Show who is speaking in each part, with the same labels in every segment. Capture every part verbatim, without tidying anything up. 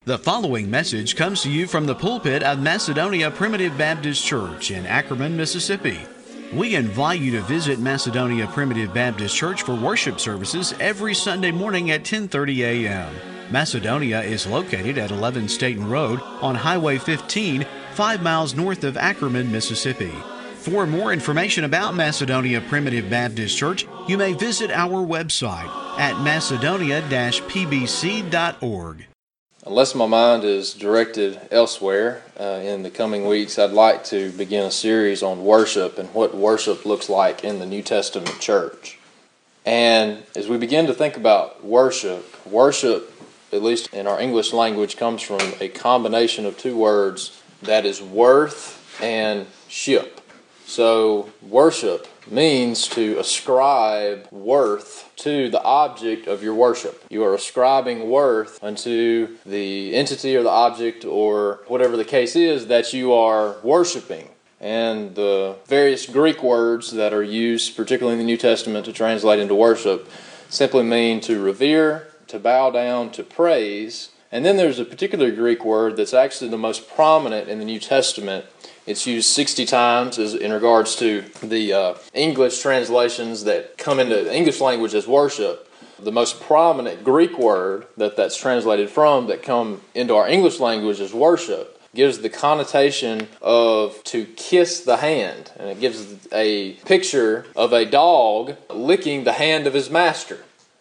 Speaker 1: The following message comes to you from the pulpit of Macedonia Primitive Baptist Church in Ackerman, Mississippi. We invite you to visit Macedonia Primitive Baptist Church for worship services every Sunday morning at ten thirty a.m. Macedonia is located at eleven Staten Road on Highway fifteen, five miles north of Ackerman, Mississippi. For more information about Macedonia Primitive Baptist Church, you may visit our website at macedonia dash p b c dot org.
Speaker 2: Unless my mind is directed elsewhere uh, in the coming weeks, I'd like to begin a series on worship and what worship looks like in the New Testament church. And as we begin to think about worship, worship, at least in our English language, comes from a combination of two words, that is worth and ship. So worship means to ascribe worth to the object of your worship. You are ascribing worth unto the entity or the object or whatever the case is that you are worshiping. And the various Greek words that are used, particularly in the New Testament, to translate into worship, simply mean to revere, to bow down, to praise. And then there's a particular Greek word that's actually the most prominent in the New Testament. It's used sixty times as in regards to the uh, English translations that come into the English language as worship. The most prominent Greek word that that's translated from that come into our English language as worship gives the connotation of to kiss the hand. And it gives a picture of a dog licking the hand of his master.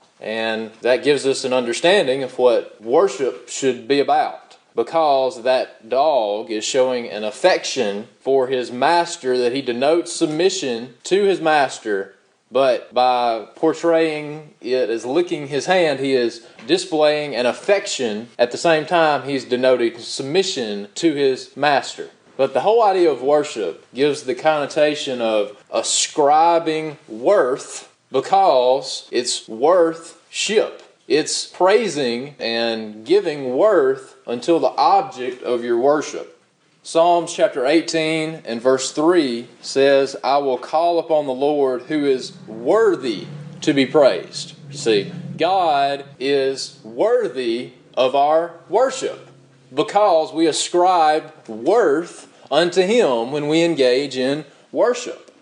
Speaker 2: And that gives us an understanding of what worship should be about. Because that dog is showing an affection for his master, that he denotes submission to his master, but by portraying it as licking his hand, he is displaying an affection. At the same time, he's denoting submission to his master. But the whole idea of worship gives the connotation of ascribing worth because it's worth-ship. It's praising and giving worth until the object of your worship. Psalms chapter eighteen and verse three says, I will call upon the Lord who is worthy to be praised. You see, God is worthy of our worship because we ascribe worth unto Him when we engage in worship.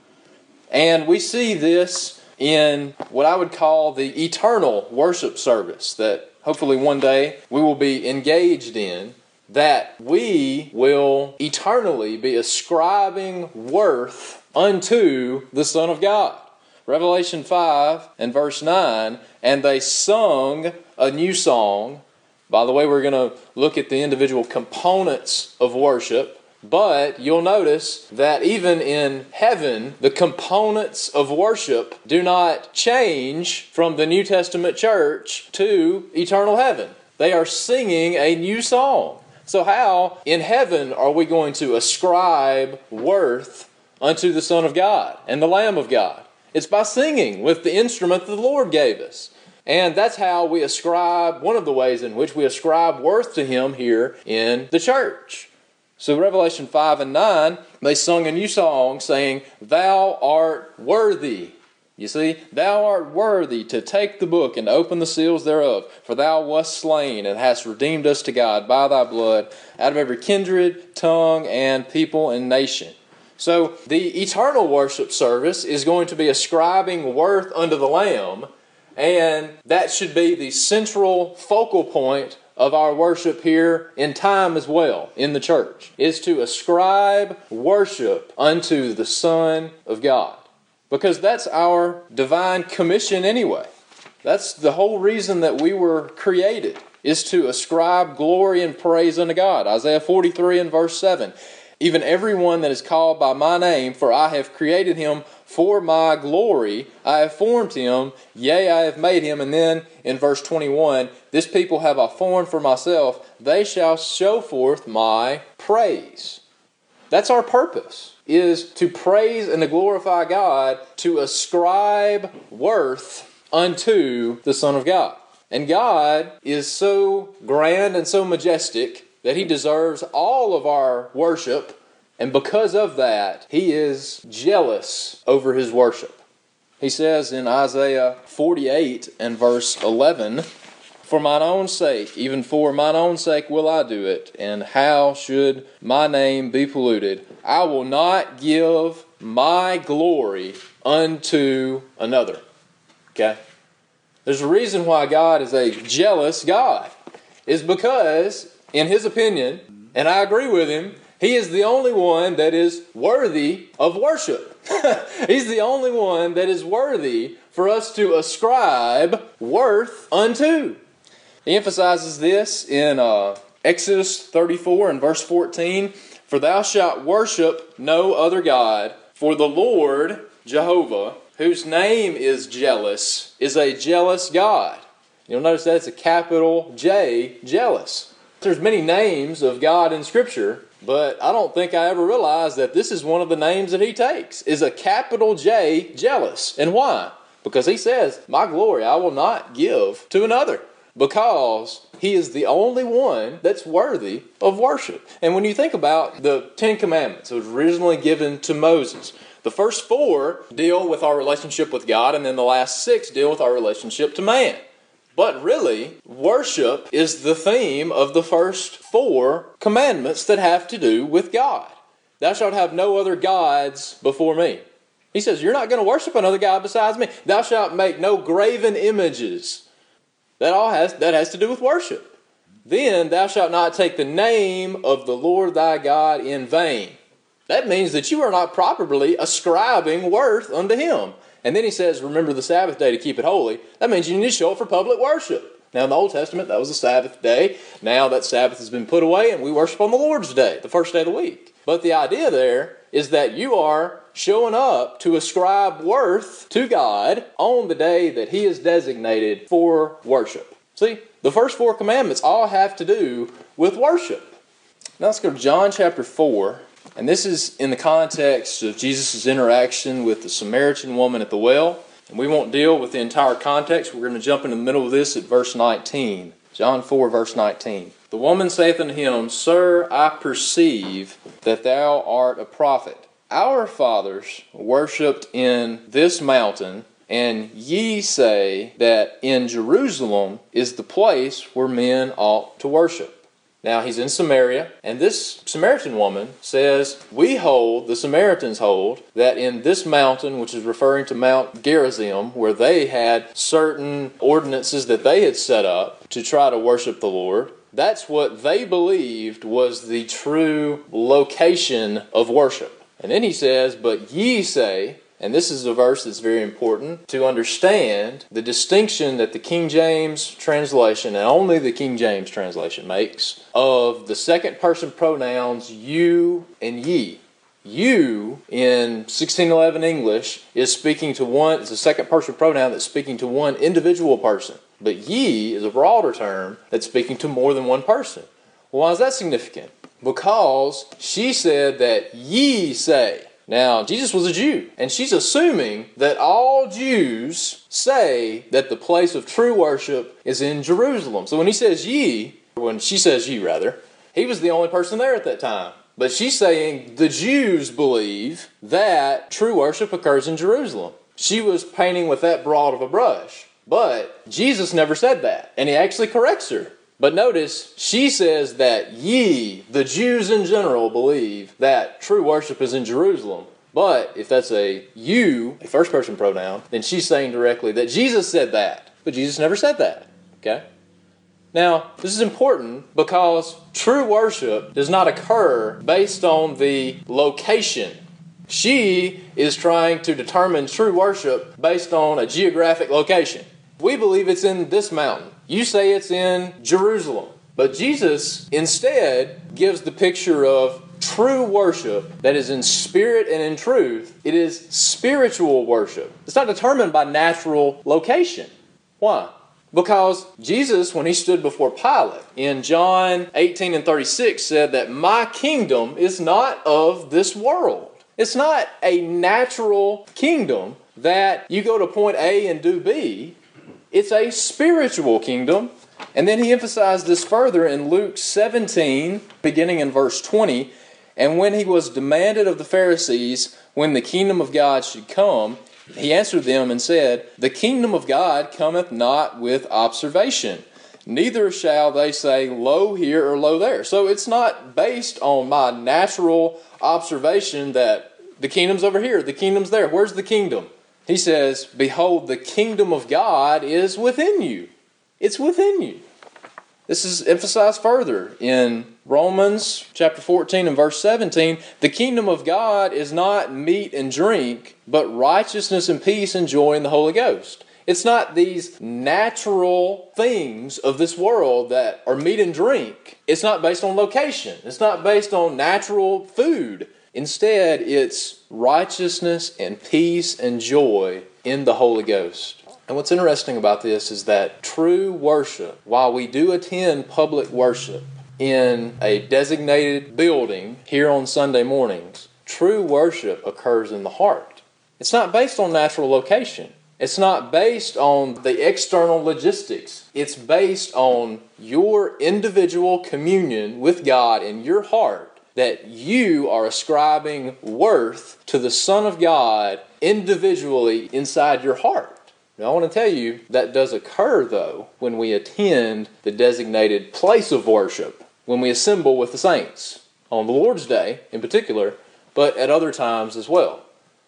Speaker 2: And we see this in what I would call the eternal worship service that hopefully one day we will be engaged in, that we will eternally be ascribing worth unto the Son of God. Revelation five and verse nine, and they sung a new song. By the way, we're going to look at the individual components of worship. But you'll notice that even in heaven, the components of worship do not change from the New Testament church to eternal heaven. They are singing a new song. So how in heaven are we going to ascribe worth unto the Son of God and the Lamb of God? It's by singing with the instrument that the Lord gave us. And that's how we ascribe, one of the ways in which we ascribe worth to Him here in the church. So Revelation five and nine, they sung a new song saying, Thou art worthy. You see, Thou art worthy to take the book and open the seals thereof. For Thou wast slain and hast redeemed us to God by Thy blood out of every kindred, tongue, and people and nation. So the eternal worship service is going to be ascribing worth unto the Lamb. And that should be the central focal point of our worship here in time as well, in the church, is to ascribe worship unto the Son of God. Because that's our divine commission anyway. That's the whole reason that we were created, is to ascribe glory and praise unto God. Isaiah forty-three and verse seven, even everyone that is called by my name, for I have created him for my glory, I have formed him, yea, I have made him. And then in verse twenty-one, this people have I formed for myself, they shall show forth my praise. That's our purpose, is to praise and to glorify God, to ascribe worth unto the Son of God. And God is so grand and so majestic that He deserves all of our worship. And because of that, He is jealous over His worship. He says in Isaiah forty-eight and verse eleven, For mine own sake, even for mine own sake will I do it. And how should my name be polluted? I will not give my glory unto another. Okay? There's a reason why God is a jealous God. It's because, in His opinion, and I agree with Him, He is the only one that is worthy of worship. He's the only one that is worthy for us to ascribe worth unto. He emphasizes this in uh, Exodus thirty-four and verse fourteen. For thou shalt worship no other God, for the Lord Jehovah, whose name is jealous, is a jealous God. You'll notice that it's a capital J, jealous. There's many names of God in Scripture, but I don't think I ever realized that this is one of the names that He takes, is a capital J, jealous. And why? Because He says, my glory I will not give to another. Because He is the only one that's worthy of worship. And when you think about the Ten Commandments, it was originally given to Moses. The first four deal with our relationship with God, and then the last six deal with our relationship to man. But really, worship is the theme of the first four commandments that have to do with God. Thou shalt have no other gods before me. He says, you're not going to worship another God besides me. Thou shalt make no graven images. That all has that has to do with worship. Then thou shalt not take the name of the Lord thy God in vain. That means that you are not properly ascribing worth unto Him. And then He says, remember the Sabbath day to keep it holy. That means you need to show up for public worship. Now in the Old Testament, that was the Sabbath day. Now that Sabbath has been put away and we worship on the Lord's day, the first day of the week. But the idea there is that you are showing up to ascribe worth to God on the day that He is designated for worship. See, the first four commandments all have to do with worship. Now let's go to John chapter four. And this is in the context of Jesus' interaction with the Samaritan woman at the well. And we won't deal with the entire context. We're going to jump in the middle of this at verse nineteen. John four, verse nineteen. The woman saith unto Him, Sir, I perceive that thou art a prophet. Our fathers worshipped in this mountain, and ye say that in Jerusalem is the place where men ought to worship. Now he's in Samaria, and this Samaritan woman says, we hold, the Samaritans hold, that in this mountain, which is referring to Mount Gerizim, where they had certain ordinances that they had set up to try to worship the Lord, that's what they believed was the true location of worship. And then he says, but ye say, and this is a verse that's very important to understand the distinction that the King James translation, and only the King James translation makes, of the second person pronouns you and ye. You, in sixteen eleven English, is speaking to one, it's a second person pronoun that's speaking to one individual person. But ye is a broader term that's speaking to more than one person. Well, why is that significant? Because she said that ye say. Now, Jesus was a Jew, and she's assuming that all Jews say that the place of true worship is in Jerusalem. So when he says ye, or when she says ye rather, he was the only person there at that time. But she's saying the Jews believe that true worship occurs in Jerusalem. She was painting with that broad of a brush. But Jesus never said that, and He actually corrects her. But notice, she says that ye, the Jews in general, believe that true worship is in Jerusalem. But if that's a you, a first person pronoun, then she's saying directly that Jesus said that. But Jesus never said that. Okay? Now, this is important because true worship does not occur based on the location. She is trying to determine true worship based on a geographic location. We believe it's in this mountain. You say it's in Jerusalem. But Jesus instead gives the picture of true worship that is in spirit and in truth. It is spiritual worship. It's not determined by natural location. Why? Because Jesus, when He stood before Pilate, in John eighteen and thirty-six, said that my kingdom is not of this world. It's not a natural kingdom that you go to point A and do B. It's a spiritual kingdom. And then He emphasized this further in Luke seventeen, beginning in verse twenty. And when He was demanded of the Pharisees when the kingdom of God should come, He answered them and said, the kingdom of God cometh not with observation. neither shall they say, lo here or lo there. So it's not based on my natural observation that the kingdom's over here, the kingdom's there. Where's the kingdom? He says, behold, the kingdom of God is within you. It's within you. This is emphasized further in Romans chapter fourteen and verse seventeen. The kingdom of God is not meat and drink, but righteousness and peace and joy in the Holy Ghost. It's not these natural things of this world that are meat and drink. It's not based on location. It's not based on natural food. Instead, it's righteousness and peace and joy in the Holy Ghost. And what's interesting about this is that true worship, while we do attend public worship in a designated building here on Sunday mornings, true worship occurs in the heart. It's not based on natural location. It's not based on the external logistics. It's based on your individual communion with God in your heart, that you are ascribing worth to the Son of God individually inside your heart. Now, I want to tell you that does occur, though, when we attend the designated place of worship, when we assemble with the saints, on the Lord's Day in particular, but at other times as well.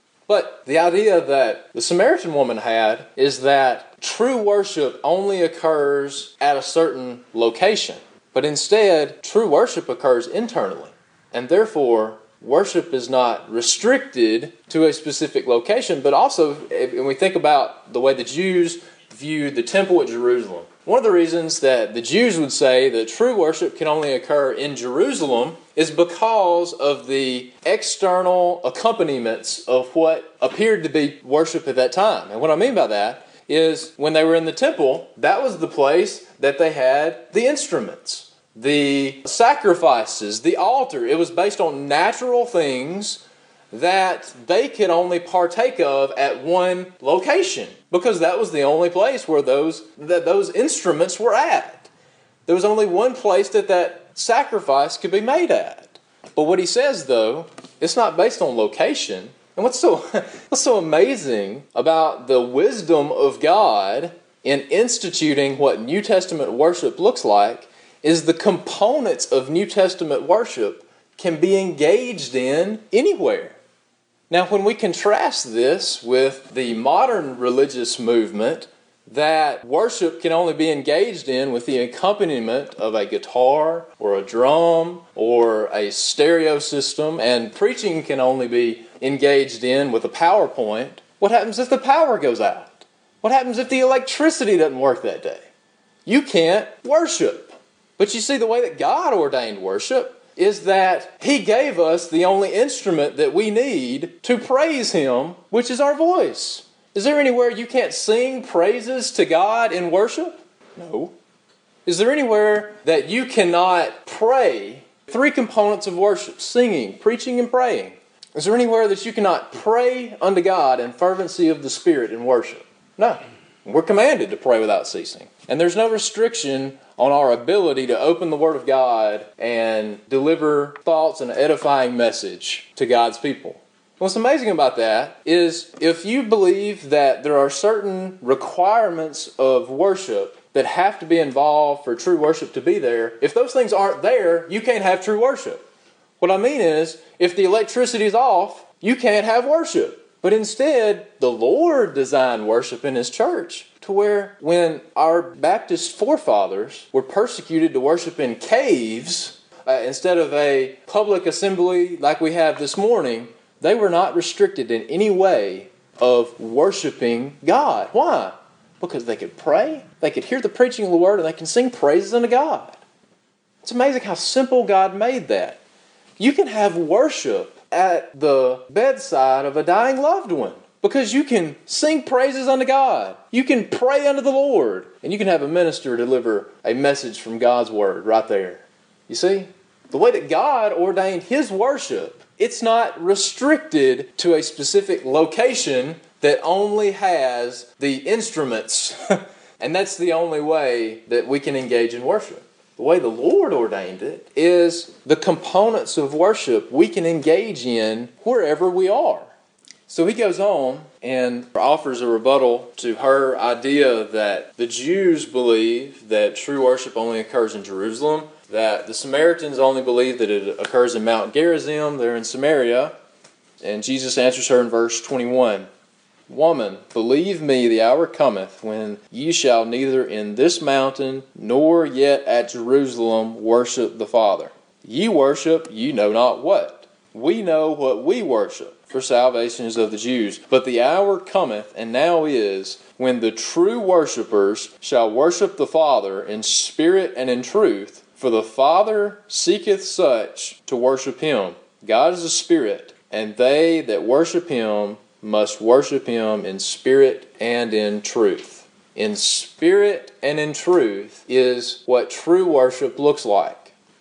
Speaker 2: But the idea that the Samaritan woman had is that true worship only occurs at a certain location, but instead, true worship occurs internally, and therefore, worship is not restricted to a specific location, but also, when we think about the way the Jews viewed the temple at Jerusalem, one of the reasons that the Jews would say that true worship can only occur in Jerusalem is because of the external accompaniments of what appeared to be worship at that time. And what I mean by that is when they were in the temple, that was the place that they had the instruments, the sacrifices, the altar. It was based on natural things that they could only partake of at one location, because that was the only place where those that those instruments were at. There was only one place that that sacrifice could be made at. But what he says, though, it's not based on location. And what's so what's so amazing about the wisdom of God in instituting what New Testament worship looks like is the components of New Testament worship can be engaged in anywhere. Now, when we contrast this with the modern religious movement that worship can only be engaged in with the accompaniment of a guitar or a drum or a stereo system, and preaching can only be engaged in with a PowerPoint, what happens if the power goes out? What happens if the electricity doesn't work that day? You can't worship. But you see, the way that God ordained worship is that He gave us the only instrument that we need to praise Him, which is our voice. Is there anywhere you can't sing praises to God in worship? No. Is there anywhere that you cannot pray? Three components of worship: singing, preaching, and praying. Is there anywhere that you cannot pray unto God in fervency of the Spirit in worship? No. We're commanded to pray without ceasing. And there's no restriction on our ability to open the Word of God and deliver thoughts and an edifying message to God's people. What's amazing about that is if you believe that there are certain requirements of worship that have to be involved for true worship to be there, if those things aren't there, you can't have true worship. What I mean is, if the electricity is off, you can't have worship. But instead, the Lord designed worship in His church to where when our Baptist forefathers were persecuted to worship in caves uh, instead of a public assembly like we have this morning, they were not restricted in any way of worshiping God. Why? Because they could pray, they could hear the preaching of the Word, and they can sing praises unto God. It's amazing how simple God made that. You can have worship at the bedside of a dying loved one, because you can sing praises unto God. You can pray unto the Lord, and you can have a minister deliver a message from God's Word right there. You see? The way that God ordained His worship, it's not restricted to a specific location that only has the instruments. And that's the only way that we can engage in worship. The way the Lord ordained it is the components of worship we can engage in wherever we are. So he goes on and offers a rebuttal to her idea that the Jews believe that true worship only occurs in Jerusalem, that the Samaritans only believe that it occurs in Mount Gerizim, they're in Samaria. And Jesus answers her in verse twenty-one, Woman, believe me, the hour cometh when ye shall neither in this mountain nor yet at Jerusalem worship the Father. Ye worship ye know not what. We know what we worship, for salvation is of the Jews. But the hour cometh, and now is, when the true worshippers shall worship the Father in spirit and in truth, for the Father seeketh such to worship him. God is a spirit, and they that worship him must worship him in spirit and in truth. In spirit and in truth is what true worship looks like.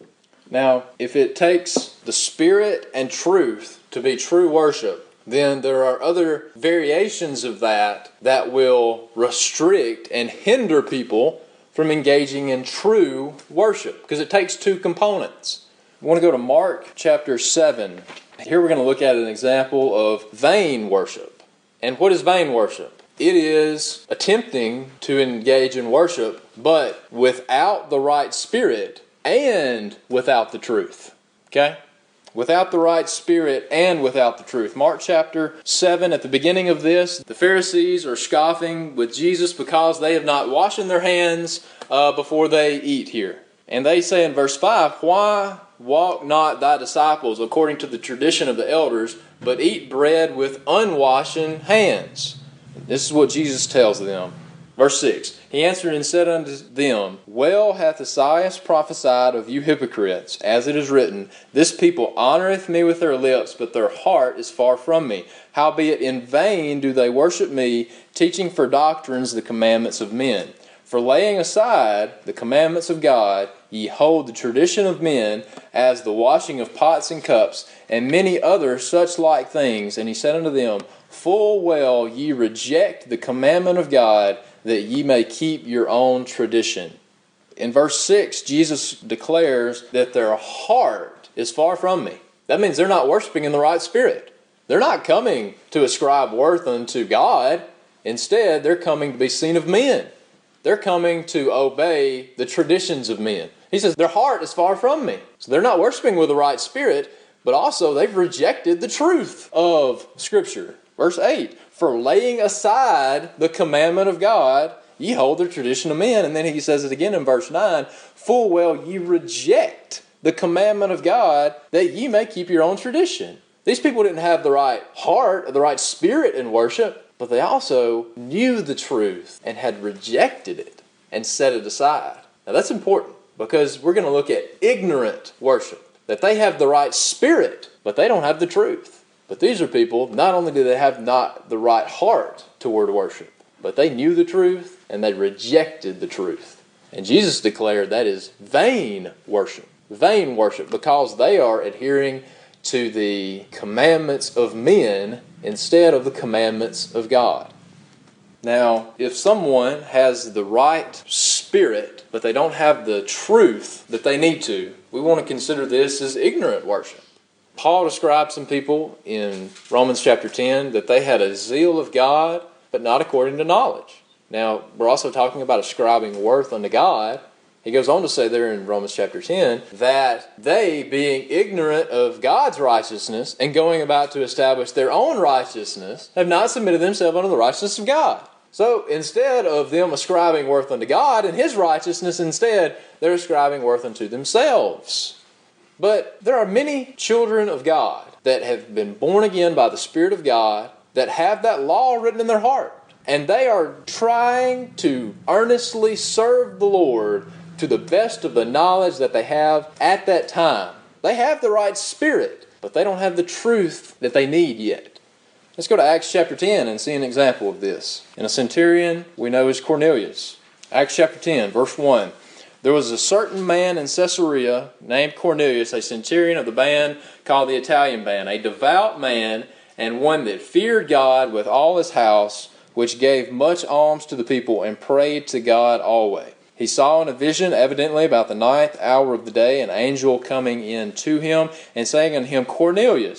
Speaker 2: Now, if it takes the spirit and truth to be true worship, then there are other variations of that that will restrict and hinder people from engaging in true worship, because it takes two components. We want to go to Mark chapter seven. Here we're going to look at an example of vain worship. And what is vain worship? It is attempting to engage in worship, but without the right spirit and without the truth. Okay? Without the right spirit and without the truth. Mark chapter seven, at the beginning of this, the Pharisees are scoffing with Jesus because they have not washed their hands uh, before they eat here. And they say in verse five, Why walk not thy disciples according to the tradition of the elders, but eat bread with unwashed hands? This is what Jesus tells them. Verse six, He answered and said unto them, Well hath Esaias prophesied of you hypocrites, as it is written, This people honoureth me with their lips, but their heart is far from me. Howbeit in vain do they worship me, teaching for doctrines the commandments of men. For laying aside the commandments of God, ye hold the tradition of men, as the washing of pots and cups, and many other such like things. And he said unto them, Full well ye reject the commandment of God, that ye may keep your own tradition. In verse six, Jesus declares that their heart is far from me. That means they're not worshiping in the right spirit. They're not coming to ascribe worth unto God. Instead, they're coming to be seen of men. They're coming to obey the traditions of men. He says their heart is far from me. So they're not worshiping with the right spirit, but also they've rejected the truth of Scripture. Verse eight, For laying aside the commandment of God, ye hold the tradition of men. And then he says it again in verse nine, Full well ye reject the commandment of God, that ye may keep your own tradition. These people didn't have the right heart, the right spirit in worship, but they also knew the truth and had rejected it and set it aside. Now that's important, because we're going to look at ignorant worship, that they have the right spirit, but they don't have the truth. But these are people, not only do they have not the right heart toward worship, but they knew the truth and they rejected the truth. And Jesus declared that is vain worship. Vain worship, because they are adhering to the commandments of men instead of the commandments of God. Now, if someone has the right spirit, but they don't have the truth that they need to, we want to consider this as ignorant worship. Paul describes some people in Romans chapter ten that they had a zeal of God, but not according to knowledge. Now, we're also talking about ascribing worth unto God. He goes on to say there in Romans chapter ten that they, being ignorant of God's righteousness and going about to establish their own righteousness, have not submitted themselves unto the righteousness of God. So instead of them ascribing worth unto God and His righteousness, instead they're ascribing worth unto themselves. But there are many children of God that have been born again by the Spirit of God, that have that law written in their heart. And they are trying to earnestly serve the Lord to the best of the knowledge that they have at that time. They have the right spirit, but they don't have the truth that they need yet. Let's go to Acts chapter ten and see an example of this. And a centurion we know is Cornelius. Acts chapter ten, verse one. There was a certain man in Caesarea named Cornelius, a centurion of the band called the Italian band, a devout man, and one that feared God with all his house, which gave much alms to the people and prayed to God always. He saw in a vision, evidently about the ninth hour of the day, an angel coming in to him and saying unto him, Cornelius.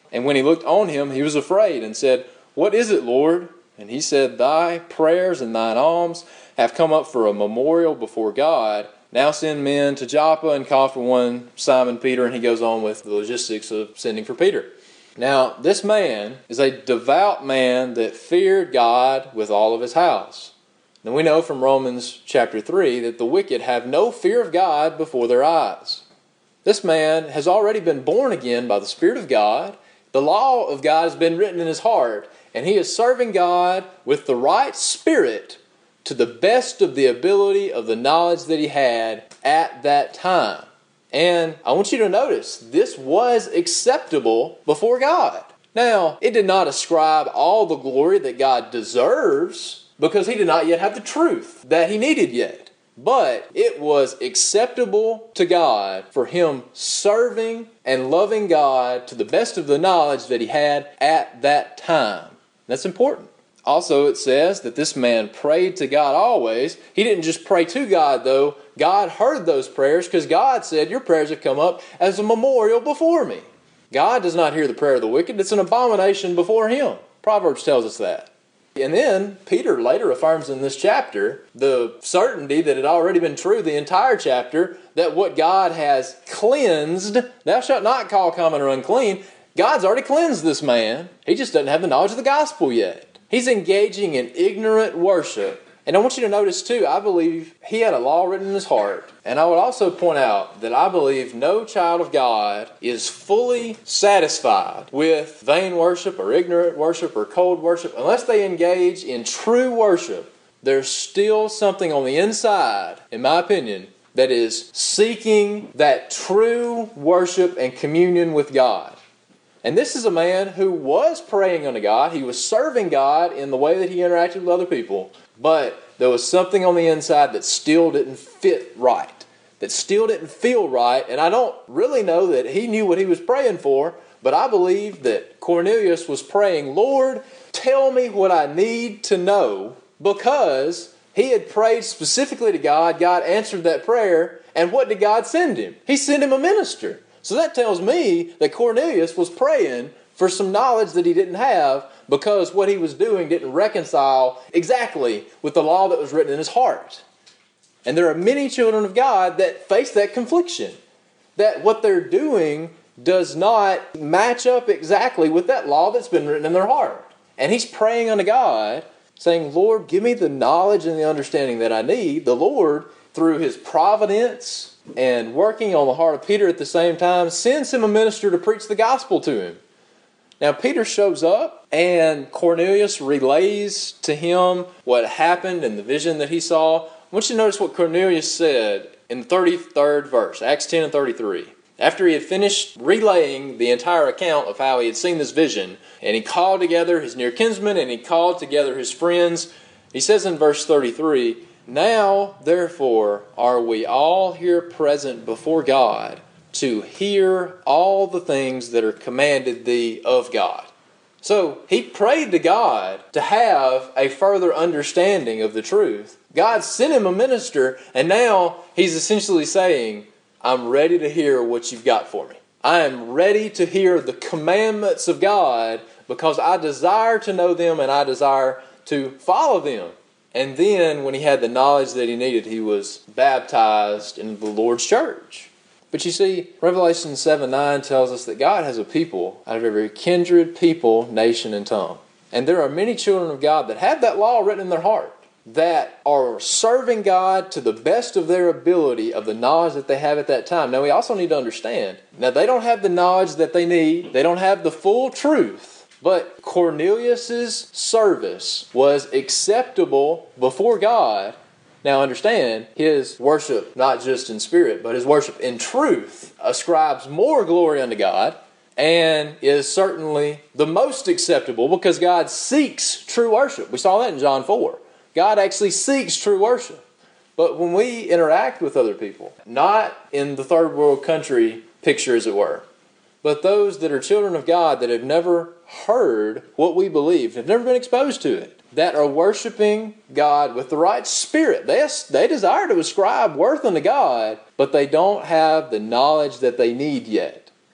Speaker 2: And when he looked on him, he was afraid and said, "What is it, Lord?" And he said, "Thy prayers and thine alms have come up for a memorial before God. Now send men to Joppa and call for one Simon Peter." And he goes on with the logistics of sending for Peter. Now, this man is a devout man that feared God with all of his house. Now we know from Romans chapter three that the wicked have no fear of God before their eyes. This man has already been born again by the Spirit of God. The law of God has been written in his heart, and he is serving God with the right spirit to the best of the ability of the knowledge that he had at that time. And I want you to notice, this was acceptable before God. Now, it did not ascribe all the glory that God deserves, because he did not yet have the truth that he needed yet. But it was acceptable to God for him serving and loving God to the best of the knowledge that he had at that time. That's important. Also, it says that this man prayed to God always. He didn't just pray to God, though. God heard those prayers because God said, "Your prayers have come up as a memorial before me." God does not hear the prayer of the wicked. It's an abomination before him. Proverbs tells us that. And then Peter later affirms in this chapter the certainty that it had already been true the entire chapter, that what God has cleansed, thou shalt not call common or unclean. God's already cleansed this man. He just doesn't have the knowledge of the gospel yet. He's engaging in ignorant worship. And I want you to notice too, I believe he had a law written in his heart. And I would also point out that I believe no child of God is fully satisfied with vain worship or ignorant worship or cold worship unless they engage in true worship. There's still something on the inside, in my opinion, that is seeking that true worship and communion with God. And this is a man who was praying unto God. He was serving God in the way that he interacted with other people. But there was something on the inside that still didn't fit right, that still didn't feel right. And I don't really know that he knew what he was praying for, but I believe that Cornelius was praying, "Lord, tell me what I need to know," because he had prayed specifically to God. God answered that prayer. And what did God send him? He sent him a minister. So that tells me that Cornelius was praying for some knowledge that he didn't have, because what he was doing didn't reconcile exactly with the law that was written in his heart. And there are many children of God that face that confliction, that what they're doing does not match up exactly with that law that's been written in their heart. And he's praying unto God, saying, "Lord, give me the knowledge and the understanding that I need." The Lord, through his providence and working on the heart of Peter at the same time, sends him a minister to preach the gospel to him. Now Peter shows up, and Cornelius relays to him what happened and the vision that he saw. I want you to notice what Cornelius said in the thirty-third verse, Acts ten and thirty-three. After he had finished relaying the entire account of how he had seen this vision, and he called together his near kinsmen, and he called together his friends, he says in verse thirty-three, "Now, therefore, are we all here present before God to hear all the things that are commanded thee of God." So, he prayed to God to have a further understanding of the truth. God sent him a minister, and now he's essentially saying, "I'm ready to hear what you've got for me. I am ready to hear the commandments of God because I desire to know them and I desire to follow them." And then, when he had the knowledge that he needed, he was baptized into the Lord's church. But you see, Revelation seven nine tells us that God has a people out of every kindred, people, nation, and tongue. And there are many children of God that have that law written in their heart, that are serving God to the best of their ability of the knowledge that they have at that time. Now, we also need to understand, now they don't have the knowledge that they need. They don't have the full truth. But Cornelius' service was acceptable before God. Now understand, his worship, not just in spirit, but his worship in truth, ascribes more glory unto God and is certainly the most acceptable because God seeks true worship. We saw that in John four. God actually seeks true worship. But when we interact with other people, not in the third world country picture as it were, but those that are children of God that have never heard what we believe, have never been exposed to it, that are worshiping God with the right spirit. They, they desire to ascribe worth unto God, but they don't have the knowledge that they need yet.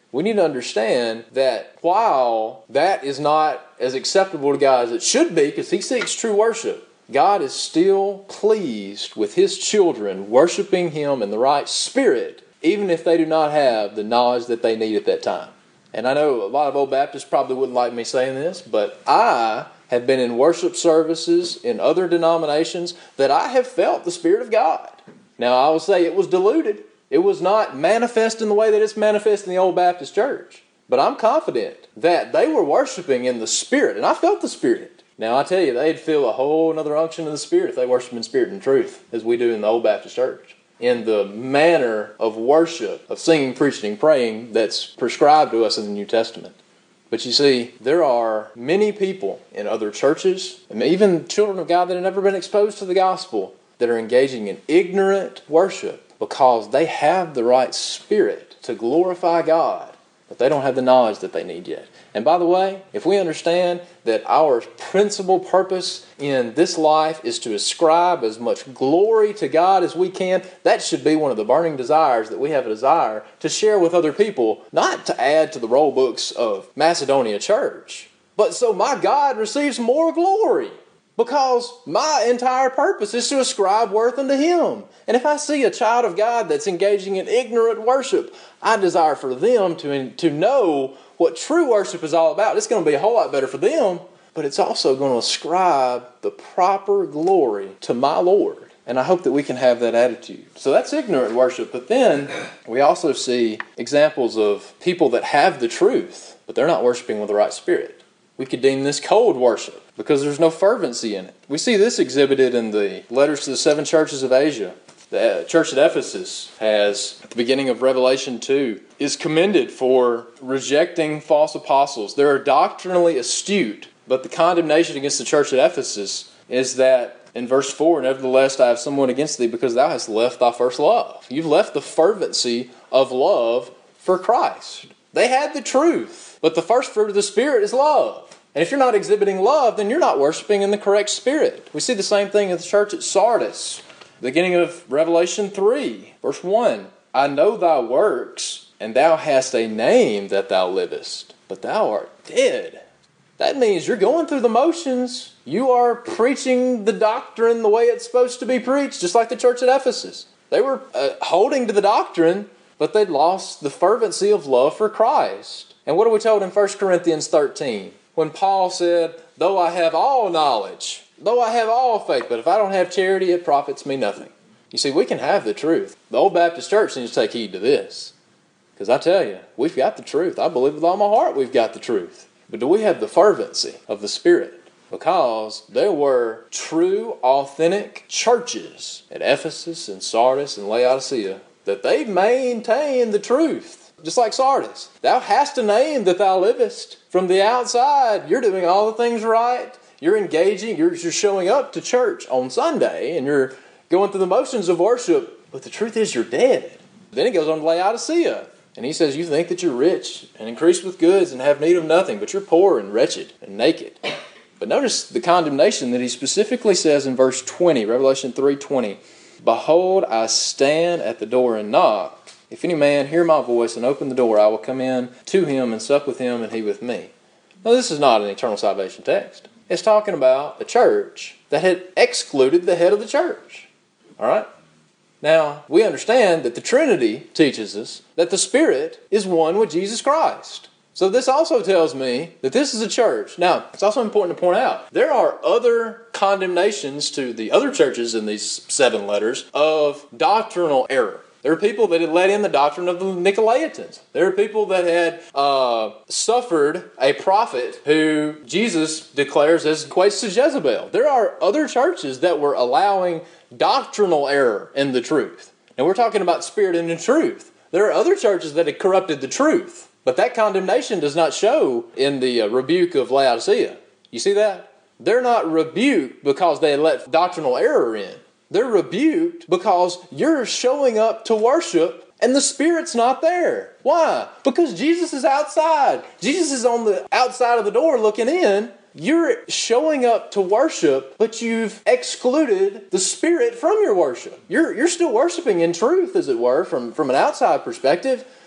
Speaker 2: We need to understand that while that is not as acceptable to God as it should be, because He seeks true worship, God is still pleased with His children worshiping Him in the right spirit, even if they do not have the knowledge that they need at that time. And I know a lot of old Baptists probably wouldn't like me saying this, but I have been in worship services in other denominations that I have felt the Spirit of God. Now, I will say it was diluted. It was not manifest in the way that it's manifest in the old Baptist church. But I'm confident that they were worshiping in the Spirit, and I felt the Spirit. Now, I tell you, they'd feel a whole other unction of the Spirit if they worship in spirit and truth, as we do in the old Baptist church. In the manner of worship, of singing, preaching, and praying that's prescribed to us in the New Testament. But you see, there are many people in other churches, and even children of God that have never been exposed to the gospel, that are engaging in ignorant worship because they have the right spirit to glorify God, but they don't have the knowledge that they need yet. And by the way, if we understand that our principal purpose in this life is to ascribe as much glory to God as we can, that should be one of the burning desires that we have a desire to share with other people, not to add to the roll books of Macedonia Church, but so my God receives more glory. Because my entire purpose is to ascribe worth unto Him. And if I see a child of God that's engaging in ignorant worship, I desire for them to, to know what true worship is all about. It's going to be a whole lot better for them, but it's also going to ascribe the proper glory to my Lord. And I hope that we can have that attitude. So that's ignorant worship. But then we also see examples of people that have the truth, but they're not worshiping with the right spirit. We could deem this cold worship because there's no fervency in it. We see this exhibited in the letters to the seven churches of Asia. The church at Ephesus has, at the beginning of Revelation two, is commended for rejecting false apostles. They're doctrinally astute, but the condemnation against the church at Ephesus is that in verse four, nevertheless I have somewhat against thee because thou hast left thy first love. You've left the fervency of love for Christ. They had the truth, but the first fruit of the Spirit is love. And if you're not exhibiting love, then you're not worshiping in the correct spirit. We see the same thing in the church at Sardis. Beginning of Revelation three, verse one. I know thy works, and thou hast a name that thou livest, but thou art dead. That means you're going through the motions. You are preaching the doctrine the way it's supposed to be preached, just like the church at Ephesus. They were uh, holding to the doctrine, but they'd lost the fervency of love for Christ. And what are we told in First Corinthians thirteen? When Paul said, though I have all knowledge, though I have all faith, but if I don't have charity, it profits me nothing. You see, we can have the truth. The old Baptist church needs to take heed to this. Because I tell you, we've got the truth. I believe with all my heart we've got the truth. But do we have the fervency of the Spirit? Because there were true, authentic churches at Ephesus and Sardis and Laodicea that they maintained the truth. Just like Sardis. Thou hast a name that thou livest. From the outside, you're doing all the things right. You're engaging. You're, you're showing up to church on Sunday. And you're going through the motions of worship. But the truth is you're dead. Then he goes on to Laodicea. And he says, you think that you're rich and increased with goods and have need of nothing. But you're poor and wretched and naked. But notice the condemnation that he specifically says in verse twenty. Revelation three twenty. Behold, I stand at the door and knock. If any man hear my voice and open the door, I will come in to him and sup with him and he with me. Now, this is not an eternal salvation text. It's talking about a church that had excluded the head of the church. All right? Now, we understand that the Trinity teaches us that the Spirit is one with Jesus Christ. So this also tells me that this is a church. Now, it's also important to point out, there are other condemnations to the other churches in these seven letters of doctrinal error. There are people that had let in the doctrine of the Nicolaitans. There are people that had uh, suffered a prophet who Jesus declares as equates to Jezebel. There are other churches that were allowing doctrinal error in the truth. And we're talking about spirit and the truth. There are other churches that had corrupted the truth. But that condemnation does not show in the uh, rebuke of Laodicea. You see that? They're not rebuked because they let doctrinal error in. They're rebuked because you're showing up to worship and the Spirit's not there. Why? Because Jesus is outside. Jesus is on the outside of the door looking in. You're showing up to worship, but you've excluded the Spirit from your worship. You're, you're still worshiping in truth, as it were, from, from an outside perspective,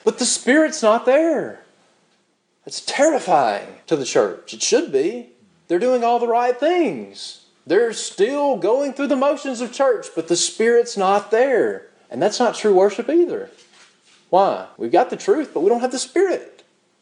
Speaker 2: but the Spirit's not there. It's terrifying to the church. It should be. They're doing all the right things. They're still going through the motions of church, but the Spirit's not there. And that's not true worship either. Why? We've got the truth, but we don't have the Spirit.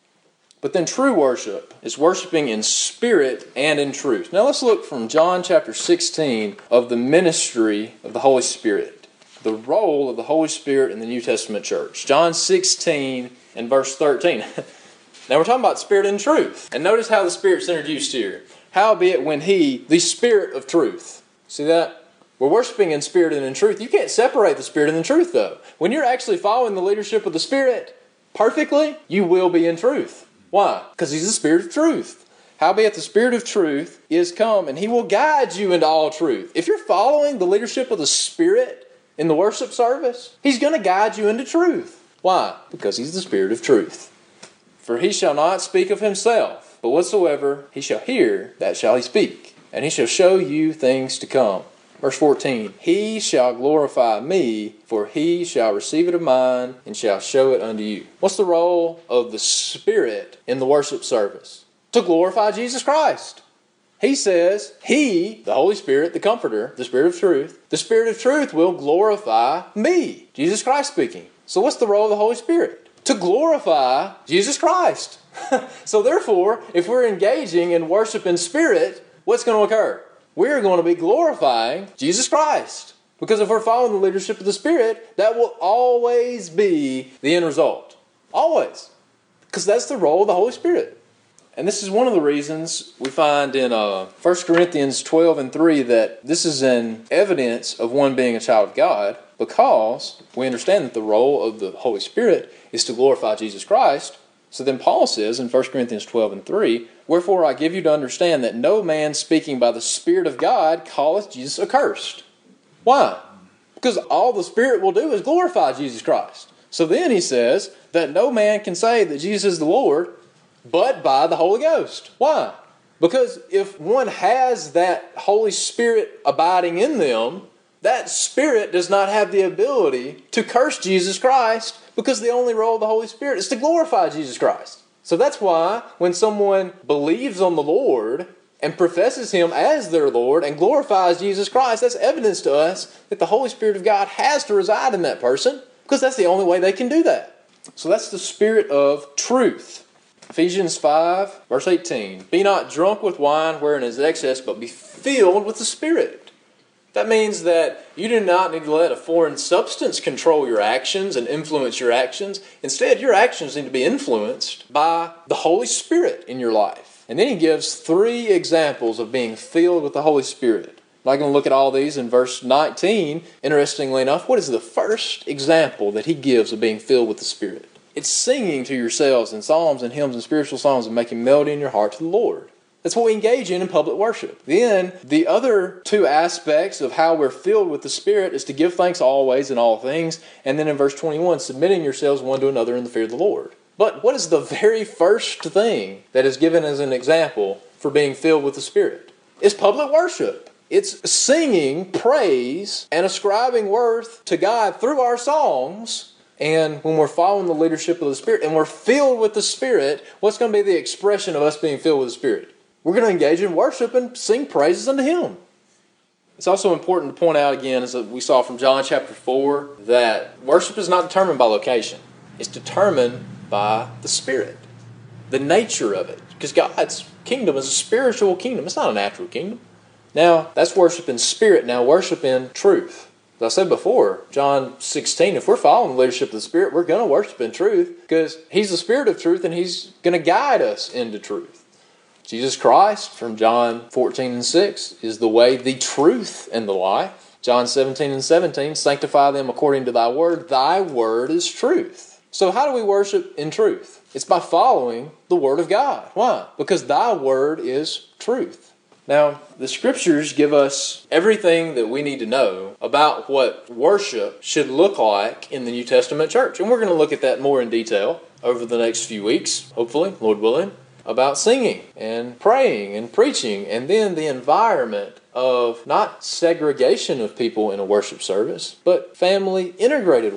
Speaker 2: But then true worship is worshiping in spirit and in truth. Now let's look from John chapter sixteen of the ministry of the Holy Spirit. The role of the Holy Spirit in the New Testament church. John sixteen and verse thirteen. Now we're talking about spirit and truth. And notice how the Spirit's introduced here. Howbeit when He, the Spirit of truth. See that? We're worshiping in spirit and in truth. You can't separate the Spirit and the truth though. When you're actually following the leadership of the Spirit perfectly, you will be in truth. Why? Because He's the Spirit of truth. Howbeit the Spirit of truth is come, and He will guide you into all truth. If you're following the leadership of the Spirit in the worship service, He's going to guide you into truth. Why? Because He's the Spirit of truth. For He shall not speak of Himself, but whatsoever He shall hear, that shall He speak. And He shall show you things to come. Verse fourteen, He shall glorify me, for He shall receive it of mine, and shall show it unto you. What's the role of the Spirit in the worship service? To glorify Jesus Christ. He says, He, the Holy Spirit, the Comforter, the Spirit of truth, the Spirit of truth will glorify me. Jesus Christ speaking. So what's the role of the Holy Spirit? To glorify Jesus Christ. So therefore, if we're engaging in worship in spirit, what's going to occur? We're going to be glorifying Jesus Christ. Because if we're following the leadership of the Spirit, that will always be the end result. Always. Because that's the role of the Holy Spirit. And this is one of the reasons we find in uh, First Corinthians twelve and three that this is an evidence of one being a child of God, because we understand that the role of the Holy Spirit is to glorify Jesus Christ. So then Paul says in First Corinthians twelve and three, Wherefore I give you to understand that no man speaking by the Spirit of God calleth Jesus accursed. Why? Because all the Spirit will do is glorify Jesus Christ. So then he says that no man can say that Jesus is the Lord but by the Holy Ghost. Why? Because if one has that Holy Spirit abiding in them, that Spirit does not have the ability to curse Jesus Christ, because the only role of the Holy Spirit is to glorify Jesus Christ. So that's why when someone believes on the Lord and professes Him as their Lord and glorifies Jesus Christ, that's evidence to us that the Holy Spirit of God has to reside in that person, because that's the only way they can do that. So that's the Spirit of truth. Ephesians five, verse eighteen. Be not drunk with wine wherein is excess, but be filled with the Spirit. That means that you do not need to let a foreign substance control your actions and influence your actions. Instead, your actions need to be influenced by the Holy Spirit in your life. And then he gives three examples of being filled with the Holy Spirit. I'm not going to look at all these in verse nineteen. Interestingly enough, what is the first example that he gives of being filled with the Spirit? It's singing to yourselves in psalms and hymns and spiritual songs and making melody in your heart to the Lord. That's what we engage in in public worship. Then, the other two aspects of how we're filled with the Spirit is to give thanks always in all things. And then in verse twenty-one, submitting yourselves one to another in the fear of the Lord. But what is the very first thing that is given as an example for being filled with the Spirit? It's public worship. It's singing praise and ascribing worth to God through our songs. And when we're following the leadership of the Spirit and we're filled with the Spirit, what's going to be the expression of us being filled with the Spirit? We're going to engage in worship and sing praises unto Him. It's also important to point out again, as we saw from John chapter four, that worship is not determined by location. It's determined by the Spirit, the nature of it. Because God's kingdom is a spiritual kingdom. It's not a natural kingdom. Now, that's worship in spirit. Now, worship in truth. As I said before, John sixteen, if we're following the leadership of the Spirit, we're going to worship in truth, because He's the Spirit of truth and He's going to guide us into truth. Jesus Christ, from John fourteen and six, is the way, the truth, and the life. John seventeen and seventeen, sanctify them according to thy word. Thy word is truth. So how do we worship in truth? It's by following the word of God. Why? Because thy word is truth. Now, the Scriptures give us everything that we need to know about what worship should look like in the New Testament church. And we're going to look at that more in detail over the next few weeks, hopefully, Lord willing, about singing and praying and preaching, and then the environment of not segregation of people in a worship service, but family integrated worship.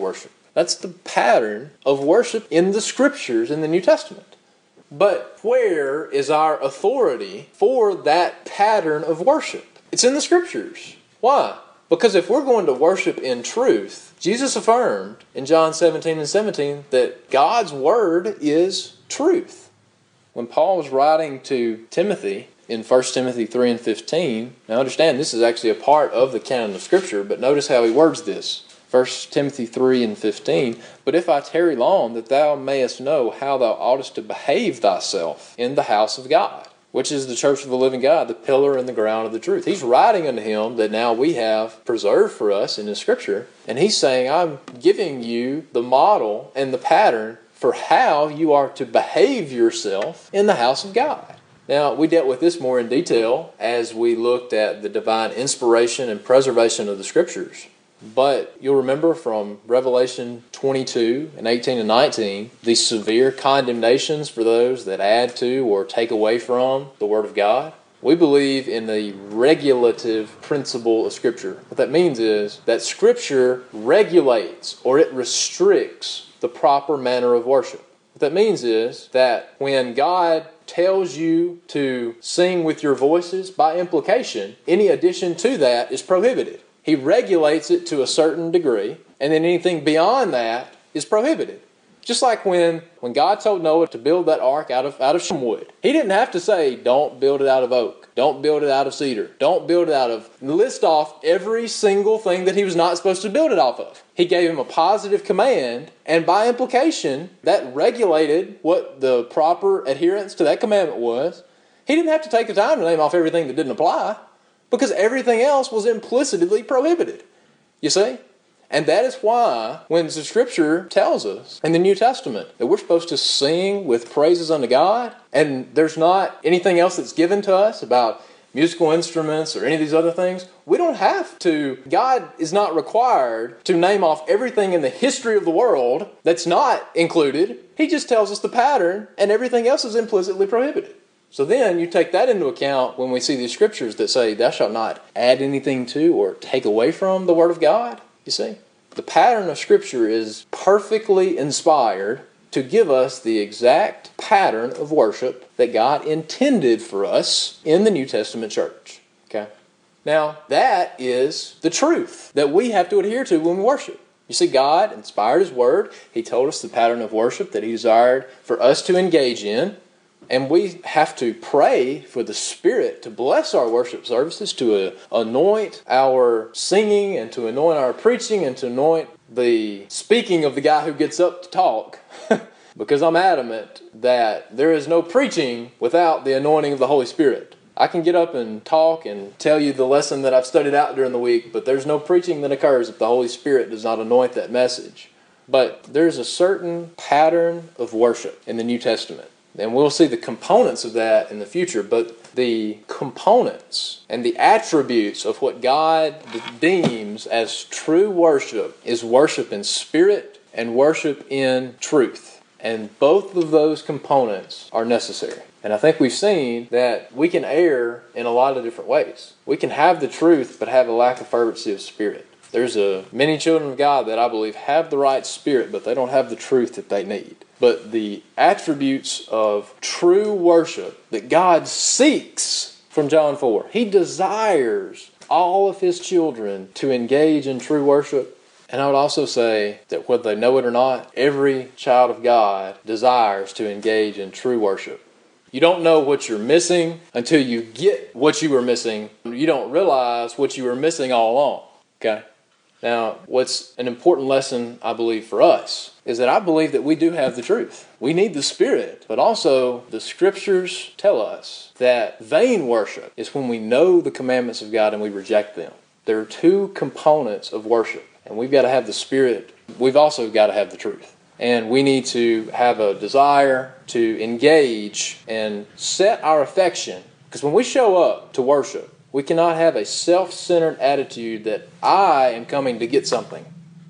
Speaker 2: That's the pattern of worship in the Scriptures in the New Testament. But where is our authority for that pattern of worship? It's in the Scriptures. Why? Because if we're going to worship in truth, Jesus affirmed in John seventeen and seventeen that God's Word is truth. When Paul was writing to Timothy in First Timothy three and fifteen, now understand this is actually a part of the canon of Scripture, but notice how he words this. First Timothy three and fifteen, "But if I tarry long, that thou mayest know how thou oughtest to behave thyself in the house of God, which is the church of the living God, the pillar and the ground of the truth." He's writing unto him that now we have preserved for us in the Scripture, and he's saying, I'm giving you the model and the pattern for how you are to behave yourself in the house of God. Now, we dealt with this more in detail as we looked at the divine inspiration and preservation of the Scriptures. But you'll remember from Revelation twenty-two and eighteen and nineteen, the severe condemnations for those that add to or take away from the Word of God. We believe in the regulative principle of Scripture. What that means is that Scripture regulates or it restricts the proper manner of worship. What that means is that when God tells you to sing with your voices, by implication, any addition to that is prohibited. He regulates it to a certain degree, and then anything beyond that is prohibited. Just like when, when God told Noah to build that ark out of, out of shittim wood. He didn't have to say, don't build it out of oak. Don't build it out of cedar. Don't build it out of... List off every single thing that he was not supposed to build it off of. He gave him a positive command, and by implication, that regulated what the proper adherence to that commandment was. He didn't have to take the time to name off everything that didn't apply, because everything else was implicitly prohibited. You see? And that is why when the Scripture tells us in the New Testament that we're supposed to sing with praises unto God, and there's not anything else that's given to us about musical instruments or any of these other things, we don't have to. God is not required to name off everything in the history of the world that's not included. He just tells us the pattern, and everything else is implicitly prohibited. So then you take that into account when we see these Scriptures that say, thou shalt not add anything to or take away from the Word of God. You see, the pattern of Scripture is perfectly inspired to give us the exact pattern of worship that God intended for us in the New Testament church. Okay? Now, that is the truth that we have to adhere to when we worship. You see, God inspired His Word. He told us the pattern of worship that He desired for us to engage in. And we have to pray for the Spirit to bless our worship services, to uh, anoint our singing and to anoint our preaching and to anoint the speaking of the guy who gets up to talk. Because I'm adamant that there is no preaching without the anointing of the Holy Spirit. I can get up and talk and tell you the lesson that I've studied out during the week, but there's no preaching that occurs if the Holy Spirit does not anoint that message. But there's a certain pattern of worship in the New Testament. And we'll see the components of that in the future, but the components and the attributes of what God deems as true worship is worship in spirit and worship in truth. And both of those components are necessary. And I think we've seen that we can err in a lot of different ways. We can have the truth, but have a lack of fervency of spirit. There's a, many children of God that I believe have the right spirit, but they don't have the truth that they need. But the attributes of true worship that God seeks from John four, He desires all of His children to engage in true worship. And I would also say that whether they know it or not, every child of God desires to engage in true worship. You don't know what you're missing until you get what you were missing. You don't realize what you were missing all along. Okay? Now, what's an important lesson, I believe, for us is that I believe that we do have the truth. We need the Spirit, but also the Scriptures tell us that vain worship is when we know the commandments of God and we reject them. There are two components of worship, and we've got to have the Spirit. We've also got to have the truth. And we need to have a desire to engage and set our affection, because when we show up to worship, we cannot have a self-centered attitude that I am coming to get something.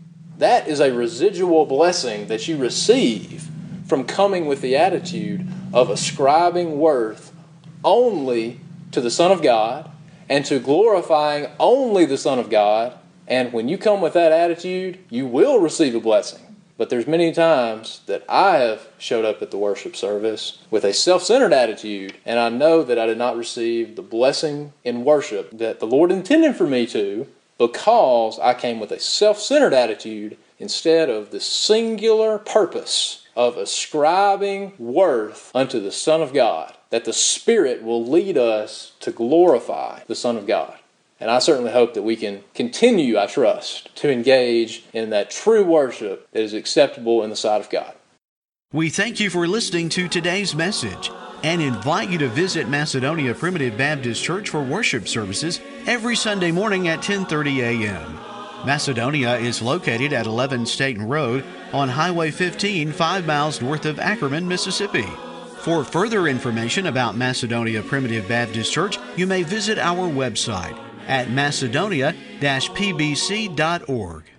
Speaker 2: That is a residual blessing that you receive from coming with the attitude of ascribing worth only to the Son of God and to glorifying only the Son of God. And when you come with that attitude, you will receive a blessing. But there's many times that I have showed up at the worship service with a self-centered attitude, and I know that I did not receive the blessing in worship that the Lord intended for me to, because I came with a self-centered attitude instead of the singular purpose of ascribing worth unto the Son of God, that the Spirit will lead us to glorify the Son of God. And I certainly hope that we can continue, I trust, to engage in that true worship that is acceptable in the sight of God.
Speaker 1: We thank you for listening to today's message and invite you to visit Macedonia Primitive Baptist Church for worship services every Sunday morning at ten thirty a.m. Macedonia is located at eleven Staten Road on Highway fifteen, five miles north of Ackerman, Mississippi. For further information about Macedonia Primitive Baptist Church, you may visit our website at macedonia dash p b c dot org.